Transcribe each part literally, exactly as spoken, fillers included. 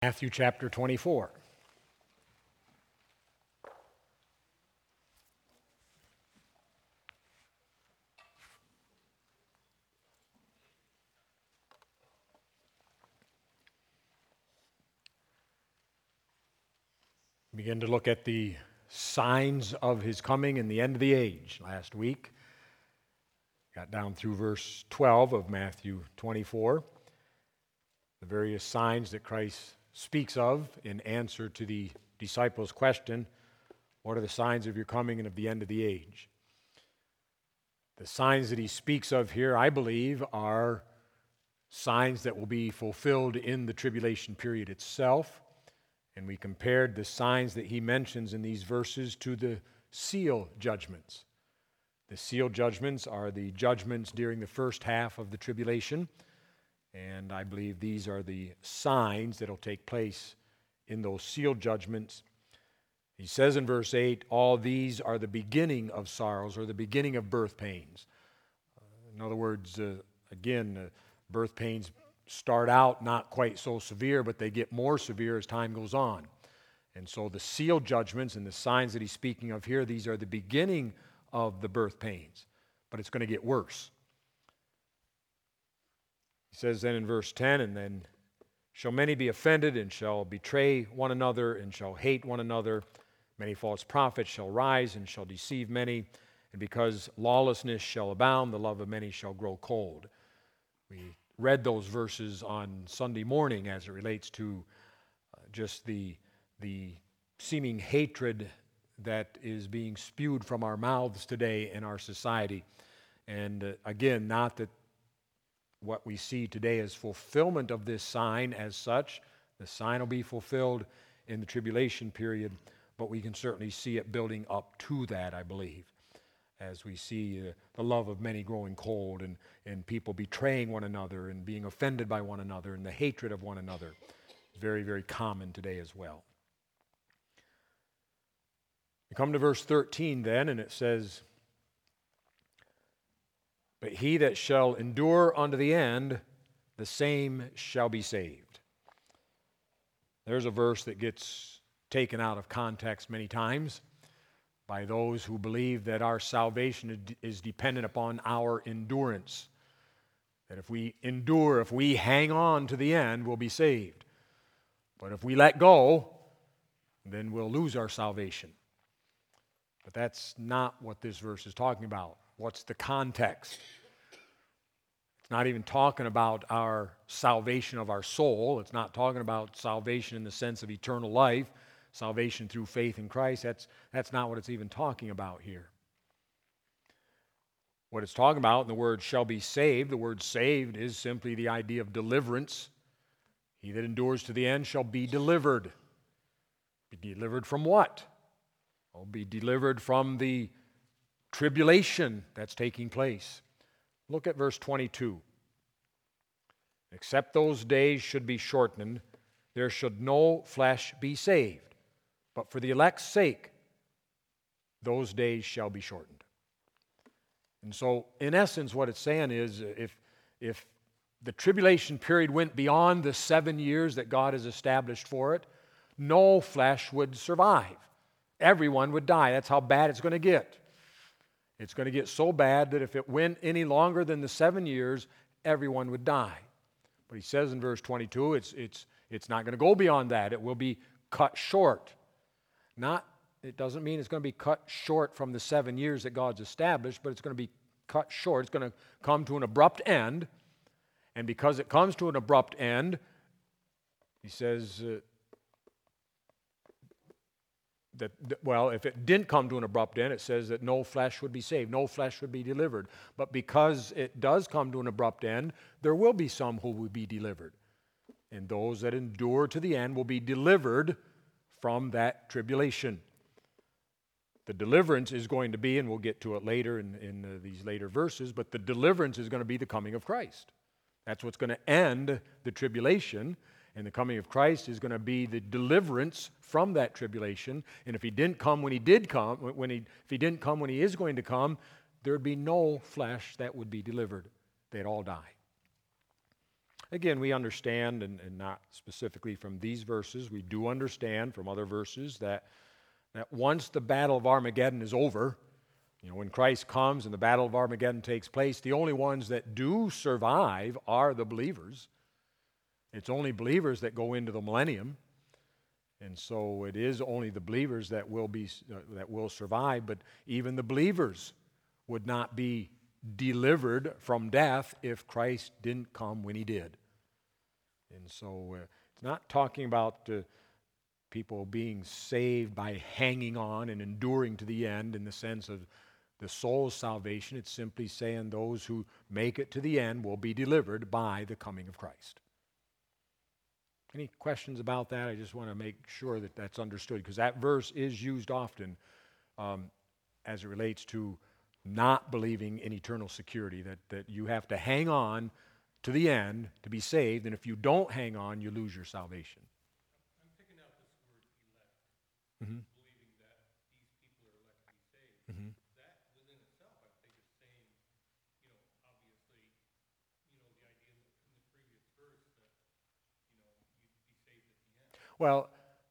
Matthew chapter twenty-four. Begin to look at the signs of his coming and the end of the age. Last week, got down through verse twelve of Matthew twenty-four, the various signs that Christ speaks of in answer to the disciples' question, what are the signs of your coming and of the end of the age? The signs that he speaks of here, I believe, are signs that will be fulfilled in the tribulation period itself. And we compared the signs that he mentions in these verses to the seal judgments. The seal judgments are the judgments during the first half of the tribulation. And I believe these are the signs that will take place in those seal judgments. He says in verse eight, all these are the beginning of sorrows, or the beginning of birth pains. Uh, in other words, uh, again, uh, birth pains start out not quite so severe, but they get more severe as time goes on. And so the seal judgments and the signs that he's speaking of here, these are the beginning of the birth pains. But it's going to get worse. He says then in verse ten, and then shall many be offended, and shall betray one another, and shall hate one another. Many false prophets shall rise, and shall deceive many. And because lawlessness shall abound, the love of many shall grow cold. We read those verses on Sunday morning as it relates to uh, just the, the seeming hatred that is being spewed from our mouths today in our society. And uh, again, not that what we see today is fulfillment of this sign as such. The sign will be fulfilled in the tribulation period, but we can certainly see it building up to that, I believe, as we see uh, the love of many growing cold, and, and people betraying one another and being offended by one another, and the hatred of one another. Very, very common today as well. We come to verse thirteen then, and it says, but he that shall endure unto the end, the same shall be saved. There's a verse that gets taken out of context many times by those who believe that our salvation is dependent upon our endurance. That if we endure, if we hang on to the end, we'll be saved. But if we let go, then we'll lose our salvation. But that's not what this verse is talking about. What's the context? It's not even talking about our salvation of our soul. It's not talking about salvation in the sense of eternal life, salvation through faith in Christ. That's, that's not what it's even talking about here. What it's talking about in the word shall be saved, the word saved is simply the idea of deliverance. He that endures to the end shall be delivered. Be delivered from what? Well, be delivered from the tribulation that's taking place. Look at verse twenty-two. Except those days should be shortened, there should no flesh be saved. But for the elect's sake, those days shall be shortened. And so, in essence, what it's saying is, if, if the tribulation period went beyond the seven years that God has established for it, no flesh would survive. Everyone would die. That's how bad it's going to get. It's going to get so bad that if it went any longer than the seven years, everyone would die. But he says in verse twenty-two, it's, it's, it's not going to go beyond that. It will be cut short. Not, it doesn't mean it's going to be cut short from the seven years that God's established, but it's going to be cut short. It's going to come to an abrupt end. And because it comes to an abrupt end, he says uh, that, well, if it didn't come to an abrupt end, it says that no flesh would be saved, no flesh would be delivered. But because it does come to an abrupt end, there will be some who will be delivered. And those that endure to the end will be delivered from that tribulation. The deliverance is going to be, and we'll get to it later in, in uh, these later verses, but the deliverance is going to be the coming of Christ. That's what's going to end the tribulation, and the coming of Christ is going to be the deliverance from that tribulation. And if he didn't come when he did come, when he, if he didn't come when he is going to come, there'd be no flesh that would be delivered. They'd all die. again, we understand, and, and not specifically from these verses, we do understand from other verses that, that once the battle of Armageddon is over, you know, when Christ comes and the battle of Armageddon takes place, the only ones that do survive are the believers. It's only believers that go into the millennium. And so it is only the believers that will be uh, that will survive, but even the believers would not be delivered from death if Christ didn't come when he did. And so uh, it's not talking about uh, people being saved by hanging on and enduring to the end in the sense of the soul's salvation. It's simply saying those who make it to the end will be delivered by the coming of Christ. Any questions about that? I just want to make sure that that's understood, because that verse is used often um, as it relates to not believing in eternal security, that, that you have to hang on to the end to be saved, and if you don't hang on, you lose your salvation. I'm picking out this word elect, Mm-hmm. believing that these people are elect to be saved. Mm-hmm. That within itself, I think, is saying, you know, obviously, you know, the idea in the previous verse that, you know, you'd be saved at the end. Well,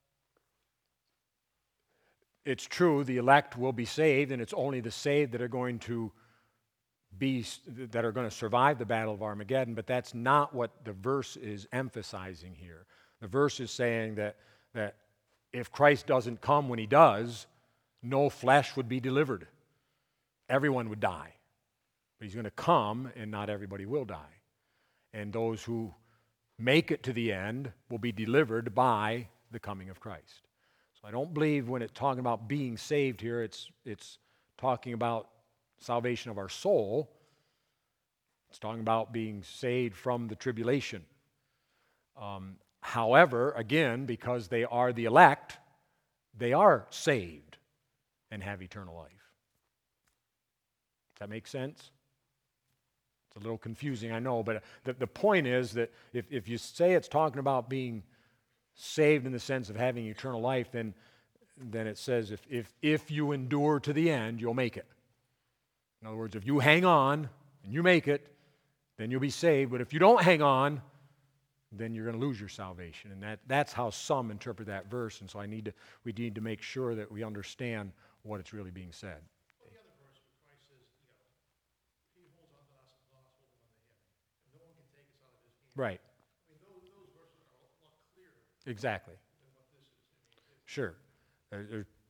it's true, the elect will be saved, and it's only the saved that are going to be, that are going to survive the battle of Armageddon, but that's not what the verse is emphasizing here. The verse is saying that, that if Christ doesn't come when he does, no flesh would be delivered. Everyone would die. But he's going to come, and not everybody will die. And those who make it to the end will be delivered by the coming of Christ. So I don't believe when it's talking about being saved here, it's, it's talking about salvation of our soul. It's talking about being saved from the tribulation. Um, however, again, because they are the elect, they are saved and have eternal life. Does that make sense? It's a little confusing, I know, but the, the point is that if, if you say it's talking about being saved in the sense of having eternal life, then, then it says if, if, if you endure to the end, you'll make it. In other words, if you hang on and you make it, then you'll be saved. But if you don't hang on, then you're going to lose your salvation. And that, that's how some interpret that verse. And so I need to, we need to make sure that we understand what it's really being said. Well, the other verse where Christ says, you know, he holds on to us and let us hold him on the hip. And no one can take us out of his hand. Right. I mean, those, those verses are a lot clearer Exactly. than what this is. I mean, it- Sure. There- there are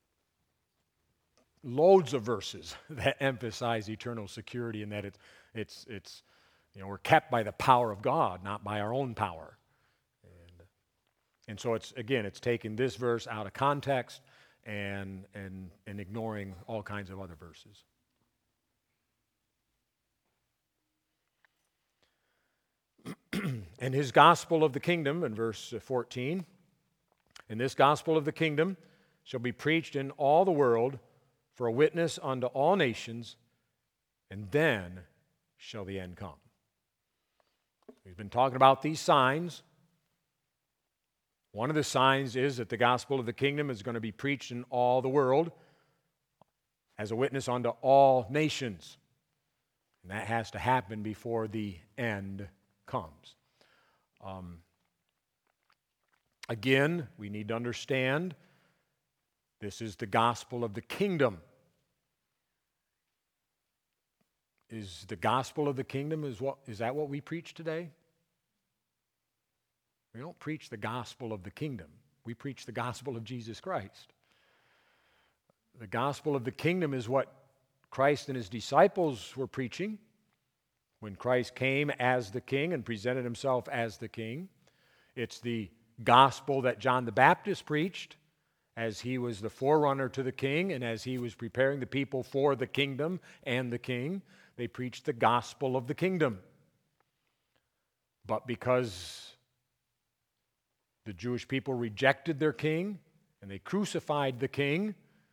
loads of verses that emphasize eternal security and that it's, it's, it's, you know, we're kept by the power of God, not by our own power. And, and so it's, again, it's taking this verse out of context and, and, and ignoring all kinds of other verses. And his gospel of the kingdom, in verse fourteen, and this gospel of the kingdom shall be preached in all the world for a witness unto all nations, and then shall the end come. We've been talking about these signs. One of the signs is that the gospel of the kingdom is going to be preached in all the world as a witness unto all nations. And that has to happen before the end comes. Um, again, we need to understand this is the gospel of the kingdom. Is the gospel of the kingdom, is what is that what we preach today? We don't preach the gospel of the kingdom. We preach the gospel of Jesus Christ. The gospel of the kingdom is what Christ and his disciples were preaching when Christ came as the king and presented himself as the king. It's the gospel that John the Baptist preached as he was the forerunner to the king and as he was preparing the people for the kingdom and the king. They preached the gospel of the kingdom. But because the Jewish people rejected their king and they crucified the king,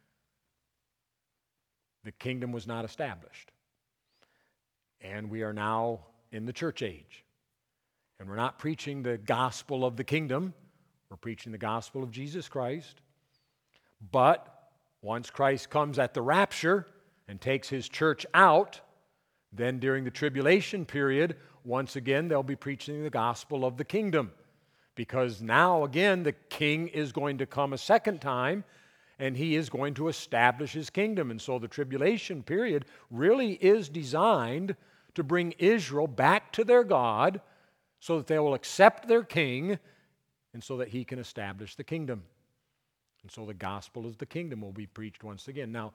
the kingdom was not established. And we are now in the church age. And we're not preaching the gospel of the kingdom. We're preaching the gospel of Jesus Christ. But once Christ comes at the rapture and takes his church out, then during the tribulation period, once again they'll be preaching the gospel of the kingdom. Because now again the king is going to come a second time, and he is going to establish his kingdom. And so the tribulation period really is designed to bring Israel back to their God so that they will accept their king and so that he can establish the kingdom. And so the gospel of the kingdom will be preached once again. Now,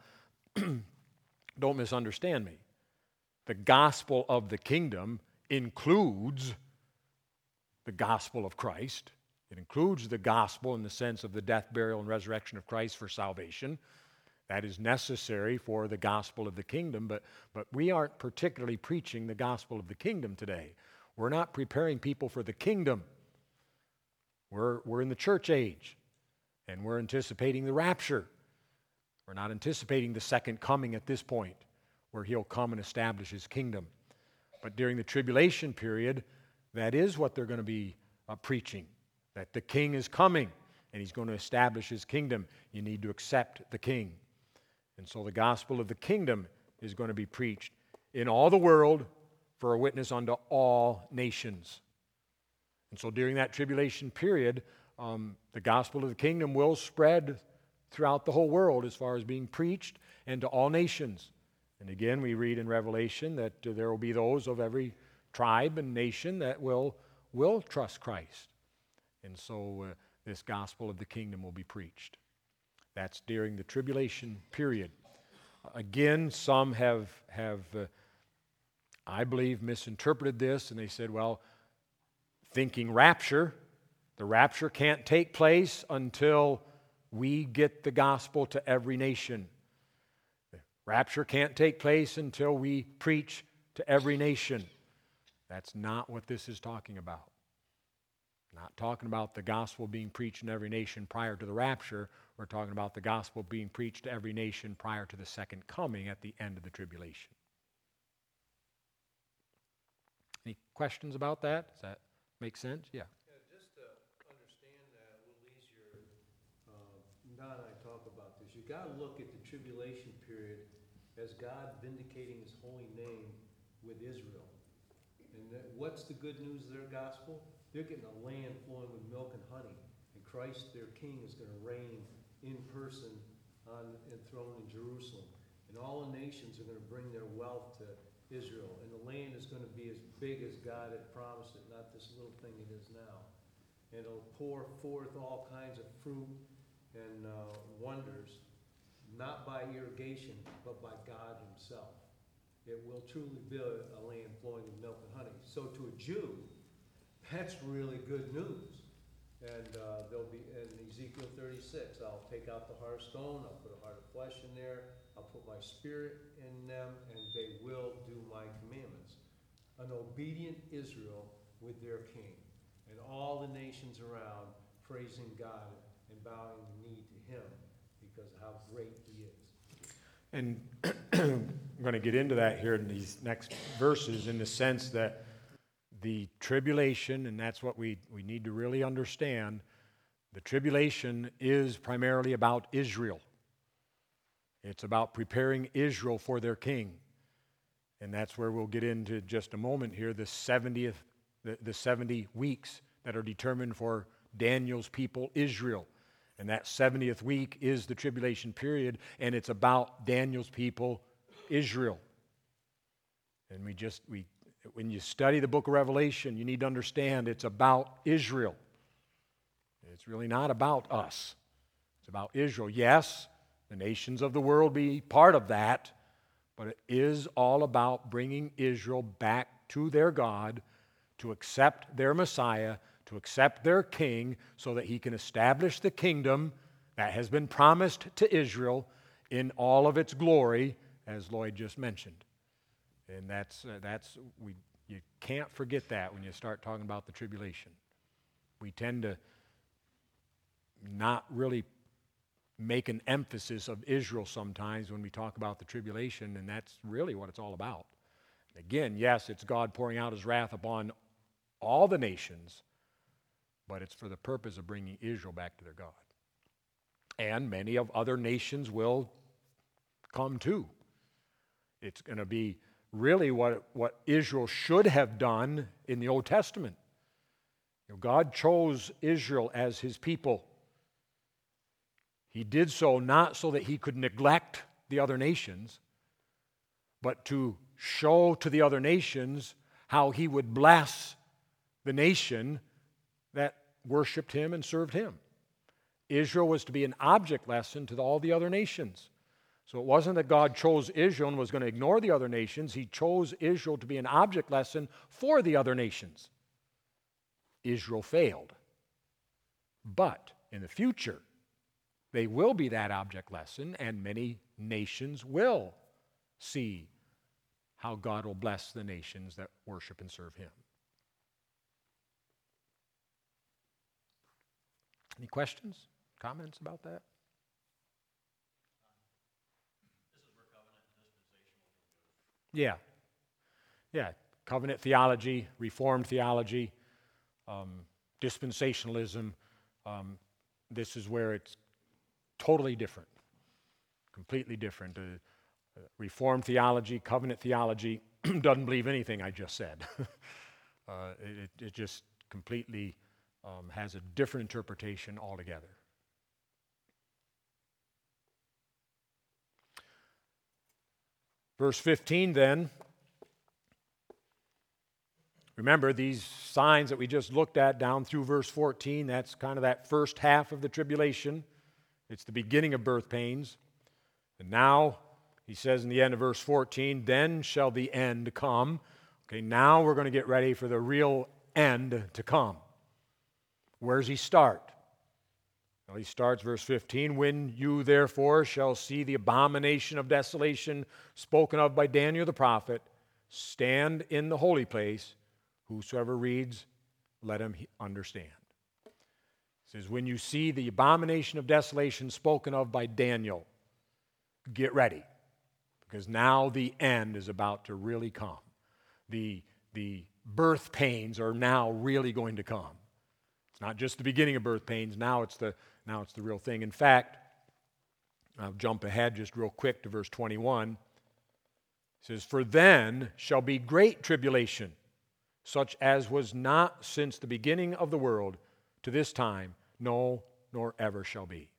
don't misunderstand me. The gospel of the kingdom includes the gospel of Christ. It includes the gospel in the sense of the death, burial, and resurrection of Christ for salvation. That is necessary for the gospel of the kingdom, but, but we aren't particularly preaching the gospel of the kingdom today. We're not preparing people for the kingdom. We're, we're in the church age, and we're anticipating the rapture. We're not anticipating the second coming at this point, where he'll come and establish his kingdom. But during the tribulation period, that is what they're going to be uh, preaching. That the king is coming and he's going to establish his kingdom. You need to accept the king. And so the gospel of the kingdom is going to be preached in all the world for a witness unto all nations. And so during that tribulation period, um, the gospel of the kingdom will spread throughout the whole world as far as being preached and to all nations. And again, we read in Revelation that uh, there will be those of every tribe and nation that will, will trust Christ. And so uh, this gospel of the kingdom will be preached. That's during the tribulation period. Again, some have, have uh, I believe, misinterpreted this, and they said, well, thinking rapture, the rapture can't take place until we get the gospel to every nation. The rapture can't take place until we preach to every nation. That's not what this is talking about. Not talking about the gospel being preached in every nation prior to the rapture. We're talking about the gospel being preached to every nation prior to the second coming at the end of the tribulation. Any questions about that? Does that make sense? Yeah. Yeah, just to understand that a little easier, uh, Don and I talk about this. You got to look at the tribulation period as God vindicating his holy name with Israel. And that, what's the good news of their gospel? They're getting a land flowing with milk and honey. And Christ, their king, is going to reign in person on enthroned in Jerusalem. And all the nations are going to bring their wealth to Israel. And the land is going to be as big as God had promised it, not this little thing it is now. And it'll pour forth all kinds of fruit and uh, wonders, not by irrigation, but by God himself. It will truly be a land flowing with milk and honey. So to a Jew, that's really good news. And uh, there'll be, in Ezekiel thirty-six, I'll take out the heart of stone, I'll put a heart of flesh in there, I'll put my spirit in them, and they will do my commandments. An obedient Israel with their king, and all the nations around praising God and bowing the knee to him because of how great he is. And I'm going to get into that here in these next verses in the sense that the tribulation, and that's what we, we need to really understand, the tribulation is primarily about Israel. It's about preparing Israel for their king. And that's where we'll get into just a moment here, the seventieth, the, the seventy weeks that are determined for Daniel's people, Israel. And that seventieth week is the tribulation period, and it's about Daniel's people, Israel. And we just, we, when you study the book of Revelation, you need to understand it's about Israel. It's really not about us. It's about Israel. Yes, the nations of the world be part of that, but it is all about bringing Israel back to their God, to accept their Messiah, to accept their king so that he can establish the kingdom that has been promised to Israel in all of its glory, as Lloyd just mentioned. And that's, uh, that's we, you can't forget that when you start talking about the tribulation. We tend to not really make an emphasis of Israel sometimes when we talk about the tribulation, and that's really what it's all about. Again, yes, it's God pouring out his wrath upon all the nations, but it's for the purpose of bringing Israel back to their God. And many of other nations will come too. It's going to be really what, what Israel should have done in the Old Testament. You know, God chose Israel as his people. He did so not so that he could neglect the other nations, but to show to the other nations how he would bless the nation that worshiped him and served him. Israel was to be an object lesson to all the other nations. So it wasn't that God chose Israel and was going to ignore the other nations. He chose Israel to be an object lesson for the other nations. Israel failed. But in the future, they will be that object lesson, and many nations will see how God will bless the nations that worship and serve him. Any questions, comments about that? Yeah. Yeah. Covenant theology, Reformed theology, um, dispensationalism. Um, this is where it's totally different, completely different. Uh, uh, Reformed theology, covenant theology doesn't believe anything I just said. uh, it, it just completely um, has a different interpretation altogether. Verse fifteen then, remember these signs that we just looked at down through verse fourteen, that's kind of that first half of the tribulation. It's the beginning of birth pains. And now, he says in the end of verse fourteen, then shall the end come. Okay, now we're going to get ready for the real end to come. Where does he start? Well, he starts verse fifteen, when you therefore shall see the abomination of desolation spoken of by Daniel the prophet, stand in the holy place, whosoever reads, let him understand. It says, when you see the abomination of desolation spoken of by Daniel, get ready, because now the end is about to really come. The, the birth pains are now really going to come. It's not just the beginning of birth pains, now it's the Now it's the real thing. In fact, I'll jump ahead just real quick to verse twenty-one. It says, for then shall be great tribulation, such as was not since the beginning of the world to this time, no, nor ever shall be.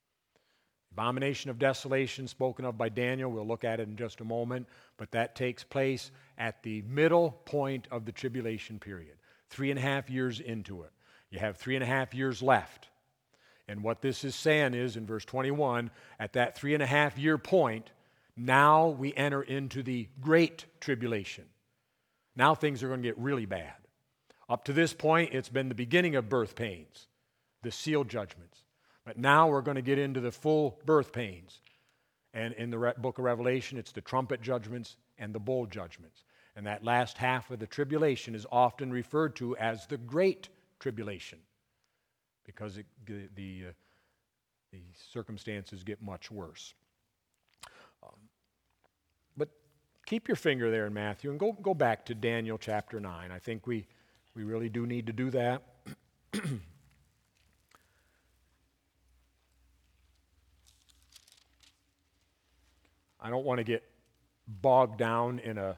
Abomination of desolation spoken of by Daniel, we'll look at it in just a moment, but that takes place at the middle point of the tribulation period, three and a half years into it. You have three and a half years left. And what this is saying is, in verse twenty-one, at that three and a half year point, now we enter into the great tribulation. Now things are going to get really bad. Up to this point, it's been the beginning of birth pains, the seal judgments. But now we're going to get into the full birth pains. And in the book of Revelation, it's the trumpet judgments and the bowl judgments. And that last half of the tribulation is often referred to as the great tribulation, because it, the, the, uh, the circumstances get much worse. Um, but keep your finger there in Matthew and go, go back to Daniel chapter nine. I think we, we really do need to do that. I don't want to get bogged down in a,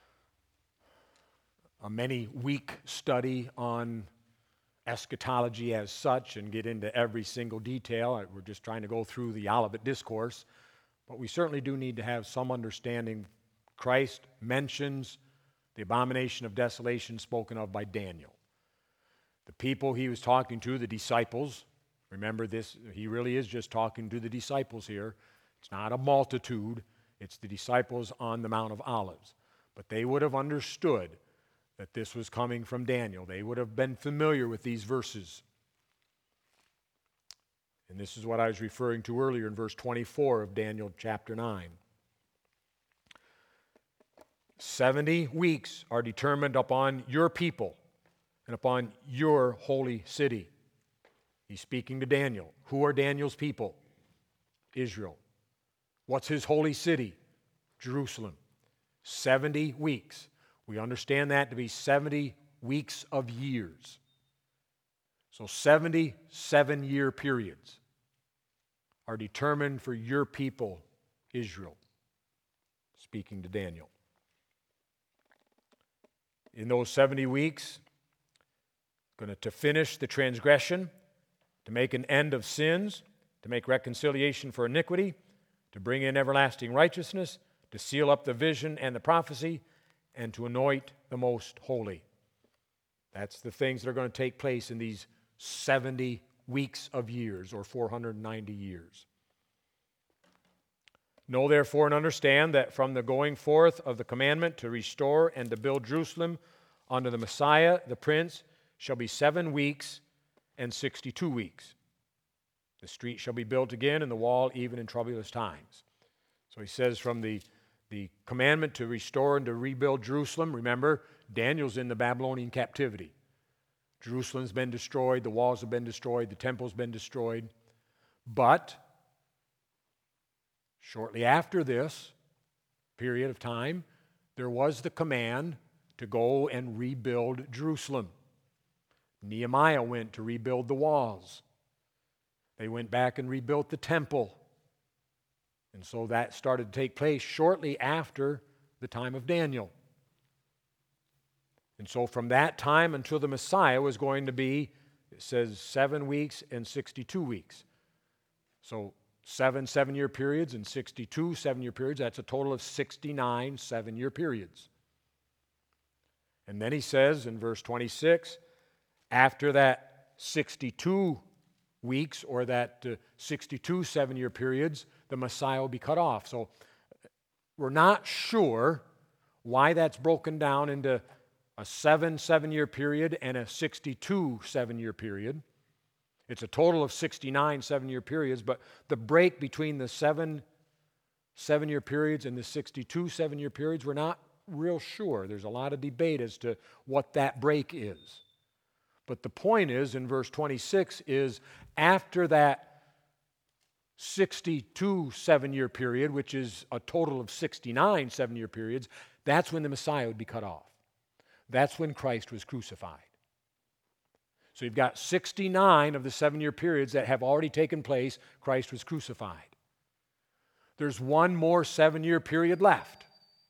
a many-week study on eschatology as such and get into every single detail. We're just trying to go through the Olivet Discourse. But we certainly do need to have some understanding. Christ mentions the abomination of desolation spoken of by Daniel. The people he was talking to, the disciples, remember this, he really is just talking to the disciples here. It's not a multitude, it's the disciples on the Mount of Olives. But they would have understood that this was coming from Daniel. They would have been familiar with these verses. And this is what I was referring to earlier in verse twenty-four of Daniel chapter nine. Seventy weeks are determined upon your people and upon your holy city. He's speaking to Daniel. Who are Daniel's people? Israel. What's his holy city? Jerusalem. Seventy weeks. We understand that to be seventy weeks of years. So seventy seven-year periods are determined for your people, Israel, speaking to Daniel. in those seventy weeks, going to, to finish the transgression, to make an end of sins, to make reconciliation for iniquity, to bring in everlasting righteousness, to seal up the vision and the prophecy, and to anoint the most holy. That's the things that are going to take place in these seventy weeks of years, or four hundred ninety years. Know therefore and understand that from the going forth of the commandment to restore and to build Jerusalem unto the Messiah, the Prince, shall be seven weeks and sixty-two weeks. The street shall be built again, and the wall even in troublous times. So he says from the, the commandment to restore and to rebuild Jerusalem, remember, Daniel's in the Babylonian captivity. Jerusalem's been destroyed, the walls have been destroyed, the temple's been destroyed. But shortly after this period of time, there was the command to go and rebuild Jerusalem. Nehemiah went to rebuild the walls. They went back and rebuilt the temple. And so that started to take place shortly after the time of Daniel. And so from that time until the Messiah was going to be, it says, seven weeks and sixty-two weeks. So seven seven-year periods and sixty-two seven-year periods. That's a total of sixty-nine seven-year periods. And then he says in verse twenty-six, after that sixty-two weeks, or that uh, sixty-two seven-year periods, the Messiah will be cut off. So we're not sure why that's broken down into a seven seven-year period and a sixty-two seven-year period. It's a total of sixty-nine seven-year periods, but the break between the seven seven-year periods and the sixty-two seven-year periods, we're not real sure. There's a lot of debate as to what that break is. But the point is, in verse twenty-six, is after that sixty-two seven-year period, which is a total of sixty-nine seven-year periods, that's when the Messiah would be cut off. That's when Christ was crucified. So you've got sixty-nine of the seven-year periods that have already taken place. Christ was crucified. There's one more seven-year period left,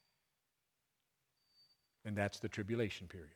and that's the tribulation period.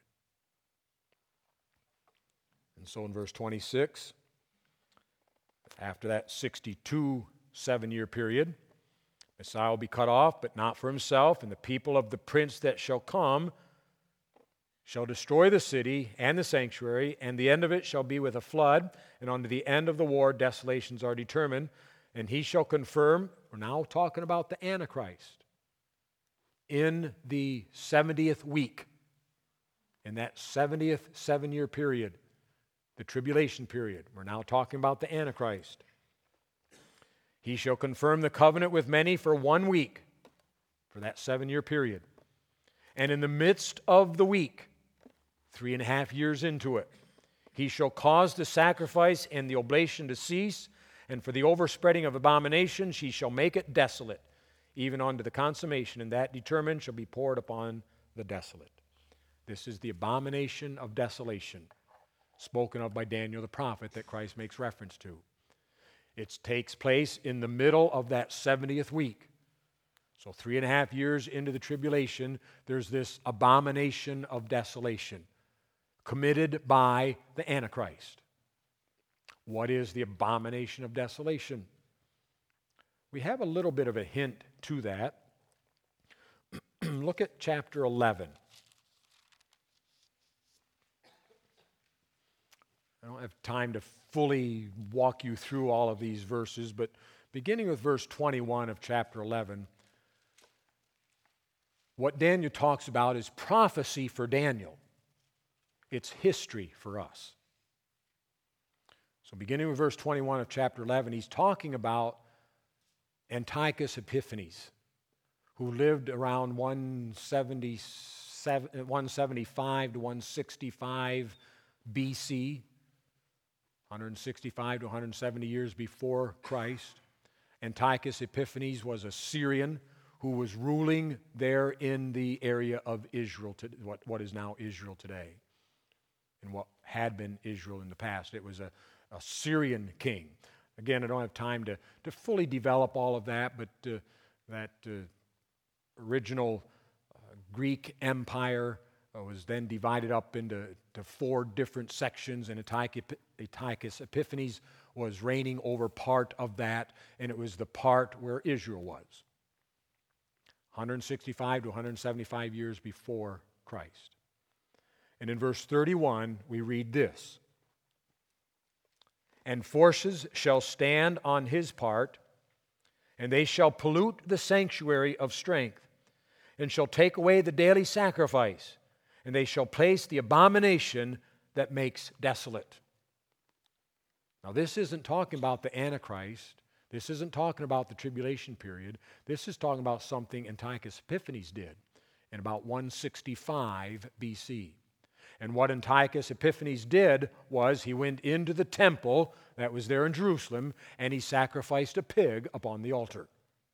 And so in verse twenty-six, after that sixty-two seven-year period, Messiah will be cut off, but not for himself, and the people of the prince that shall come shall destroy the city and the sanctuary, and the end of it shall be with a flood, and unto the end of the war desolations are determined, and he shall confirm, we're now talking about the Antichrist, in the seventieth week, in that seventieth seven-year period, the tribulation period. We're now talking about the Antichrist. He shall confirm the covenant with many for one week, for that seven-year period. And in the midst of the week, three and a half years into it, he shall cause the sacrifice and the oblation to cease, and for the overspreading of abominations he shall make it desolate, even unto the consummation, and that determined shall be poured upon the desolate. This is the abomination of desolation, spoken of by Daniel the prophet, that Christ makes reference to. It takes place in the middle of that seventieth week. So three and a half years into the tribulation, there's this abomination of desolation committed by the Antichrist. What is the abomination of desolation? We have a little bit of a hint to that. Look at chapter eleven. I don't have time to fully walk you through all of these verses, but beginning with verse twenty-one of chapter eleven, what Daniel talks about is prophecy for Daniel. It's history for us. So beginning with verse twenty-one of chapter eleven, he's talking about Antiochus Epiphanes, who lived around one seventy-seven, one seventy-five to one sixty-five B C, one sixty-five to one seventy years before Christ. Antiochus Epiphanes was a Syrian who was ruling there in the area of Israel, to, what, what is now Israel today, and what had been Israel in the past. It was a, a Syrian king. Again, I don't have time to, to fully develop all of that, but uh, that uh, original uh, Greek empire uh, was then divided up into to four different sections, and Antiochus Antiochus Epiphanes was reigning over part of that, and it was the part where Israel was. one hundred sixty-five to one hundred seventy-five years before Christ. And in verse thirty-one, we read this: "And forces shall stand on his part, and they shall pollute the sanctuary of strength, and shall take away the daily sacrifice, and they shall place the abomination that makes desolate." Now, this isn't talking about the Antichrist. This isn't talking about the tribulation period. This is talking about something Antiochus Epiphanes did in about one sixty-five B C. And what Antiochus Epiphanes did was he went into the temple that was there in Jerusalem, and he sacrificed a pig upon the altar.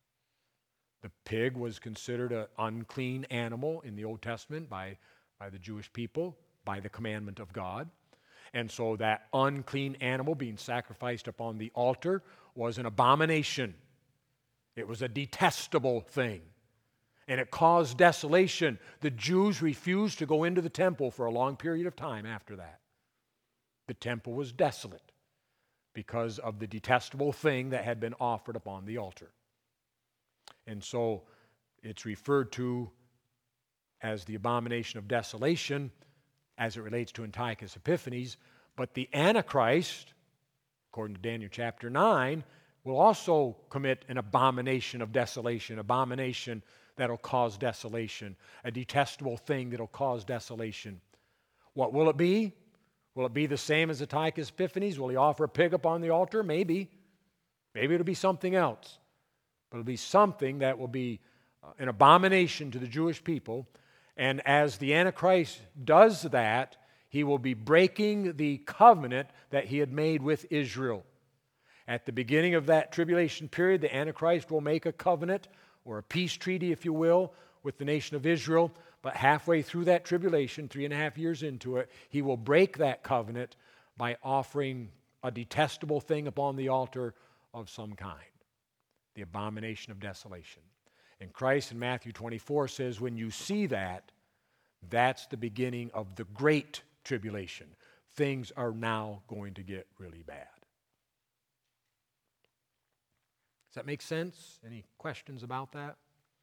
The pig was considered an unclean animal in the Old Testament by, by the Jewish people, by the commandment of God. And so that unclean animal being sacrificed upon the altar was an abomination. It was a detestable thing. And it caused desolation. The Jews refused to go into the temple for a long period of time after that. The temple was desolate because of the detestable thing that had been offered upon the altar. And so it's referred to as the abomination of desolation as it relates to Antiochus Epiphanes. But the Antichrist, according to Daniel chapter nine, will also commit an abomination of desolation, abomination that'll cause desolation, a detestable thing that'll cause desolation. What will it be? Will it be the same as Antiochus Epiphanes? Will he offer a pig upon the altar? Maybe. Maybe it'll be something else. But it'll be something that will be uh, an abomination to the Jewish people. And as the Antichrist does that, he will be breaking the covenant that he had made with Israel. At the beginning of that tribulation period, the Antichrist will make a covenant, or a peace treaty, if you will, with the nation of Israel. But halfway through that tribulation, three and a half years into it, he will break that covenant by offering a detestable thing upon the altar of some kind, the abomination of desolation. And Christ in Matthew twenty-four says, when you see that, that's the beginning of the great tribulation. Things are now going to get really bad. Does that make sense? Any questions about that?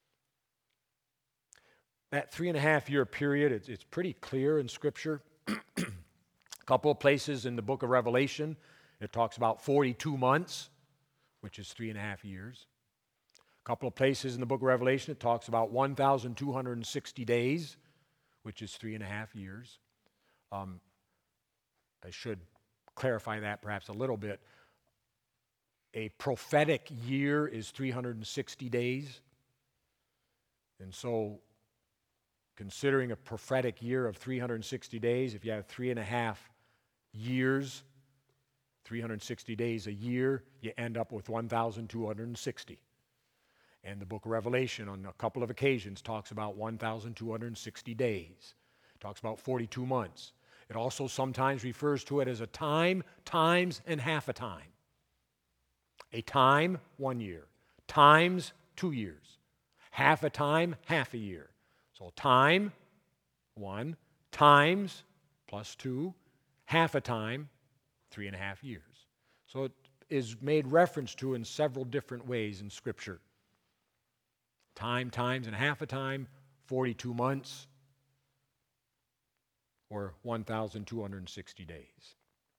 That three and a half year period, it's, it's pretty clear in Scripture. A couple of places in the book of Revelation, it talks about forty-two months, which is three and a half years. A couple of places in the book of Revelation, it talks about one thousand two hundred sixty days, which is three and a half years. Um, I should clarify that perhaps a little bit. A prophetic year is three hundred sixty days. And so, considering a prophetic year of three hundred sixty days, if you have three and a half years, three hundred sixty days a year, you end up with one thousand two hundred sixty. And the book of Revelation, on a couple of occasions, talks about one thousand two hundred sixty days. It talks about forty-two months. It also sometimes refers to it as a time, times, and half a time. A time, one year. Times, two years. Half a time, half a year. So time, one. Times, plus two. Half a time, three and a half years. So it is made reference to in several different ways in Scripture. Time, times, and half a time, forty-two months, or one thousand two hundred sixty days.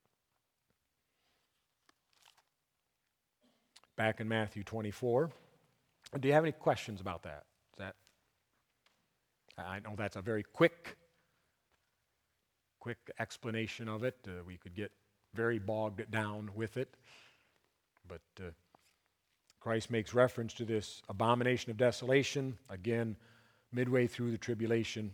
Back in Matthew twenty-four. Do you have any questions about that? Is that? I know that's a very quick, quick explanation of it. Uh, we could get very bogged down with it. But uh, Christ makes reference to this abomination of desolation, again, midway through the tribulation.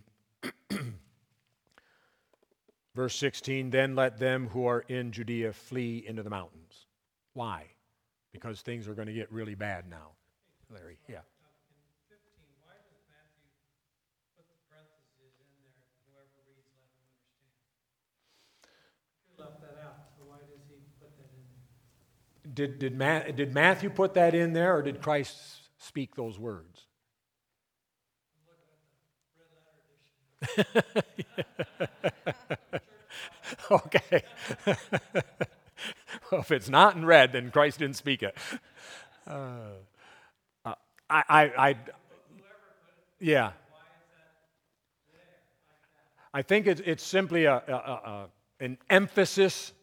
Verse sixteen, then let them who are in Judea flee into the mountains. Why? Because things are going to get really bad now. Larry, yeah. In fifteen, why does Matthew put the parentheses in there? Whoever reads, let them understand. You left that out, so why does he put that in there? Did, did, Ma- did Matthew put that in there, or did Christ speak those words? Look at the red letter edition. Okay. Well, if it's not in red, then Christ didn't speak it. Uh, uh, I, I, I, yeah. I think it's, it's simply a, a, a, a, an emphasis.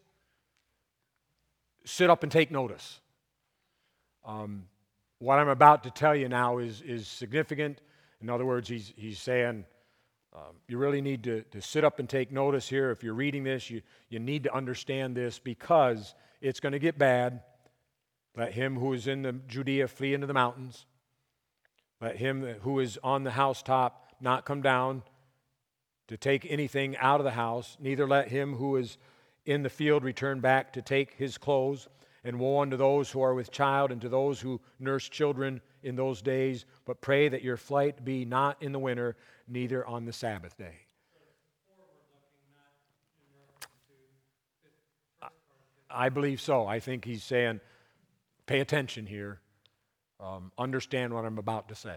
Sit up and take notice. Um, what I'm about to tell you now is, is significant. In other words, he's, he's saying um, you really need to, to sit up and take notice here. If you're reading this, you, you need to understand this because it's going to get bad. Let him who is in the Judea flee into the mountains. Let him who is on the housetop not come down to take anything out of the house. Neither let him who is in the field return back to take his clothes. And woe unto those who are with child and to those who nurse children in those days. But pray that your flight be not in the winter, neither on the Sabbath day. I believe so. I think he's saying, pay attention here. Um, understand what I'm about to say.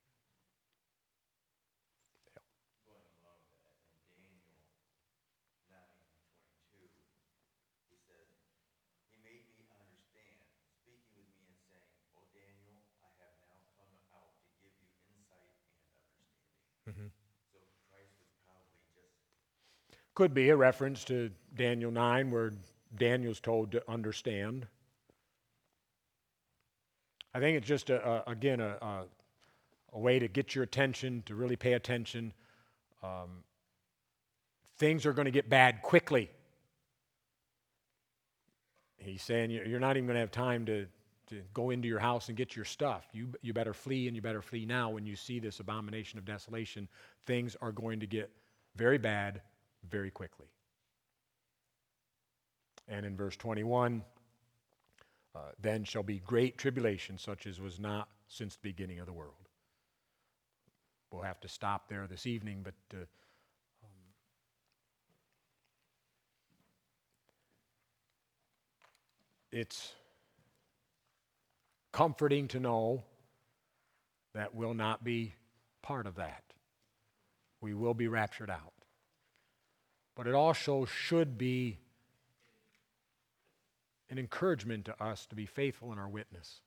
Mm-hmm. Could be a reference to Daniel nine where Daniel's told to understand. I think it's just, a, a, again, a, a, a way to get your attention, to really pay attention. Um, things are going to get bad quickly. He's saying you're not even going to have time to, to go into your house and get your stuff. You, you better flee, and you better flee now when you see this abomination of desolation. Things are going to get very bad very quickly. And in verse twenty-one, uh, then shall be great tribulation, such as was not since the beginning of the world. We'll have to stop there this evening, but uh, um, it's comforting to know that we'll not be part of that. We will be raptured out. But it also should be an encouragement to us to be faithful in our witness.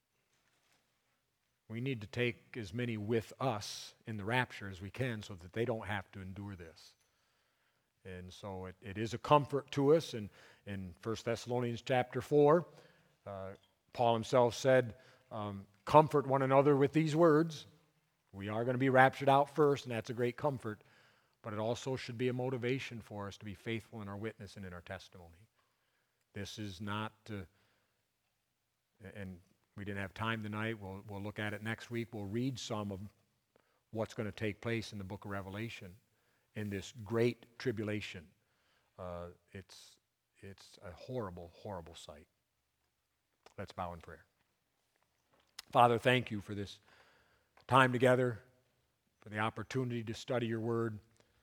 We need to take as many with us in the rapture as we can so that they don't have to endure this. And so it, it is a comfort to us. And in First Thessalonians chapter four, uh, Paul himself said, um, comfort one another with these words. We are going to be raptured out first, and that's a great comfort. But it also should be a motivation for us to be faithful in our witness and in our testimony. This is not, uh, and we didn't have time tonight. We'll, we'll look at it next week. We'll read some of what's going to take place in the book of Revelation in this great tribulation. Uh, it's, it's a horrible, horrible sight. Let's bow in prayer. Father, thank you for this time together, for the opportunity to study your word.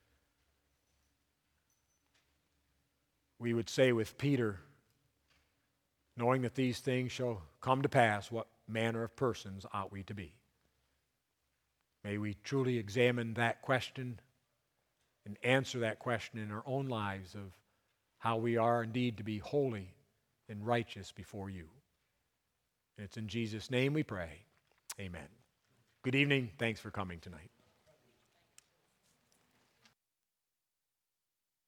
We would say with Peter, knowing that these things shall come to pass, what manner of persons ought we to be? May we truly examine that question and answer that question in our own lives of how we are indeed to be holy and righteous before you. And it's in Jesus' name we pray. Amen. Good evening. Thanks for coming tonight.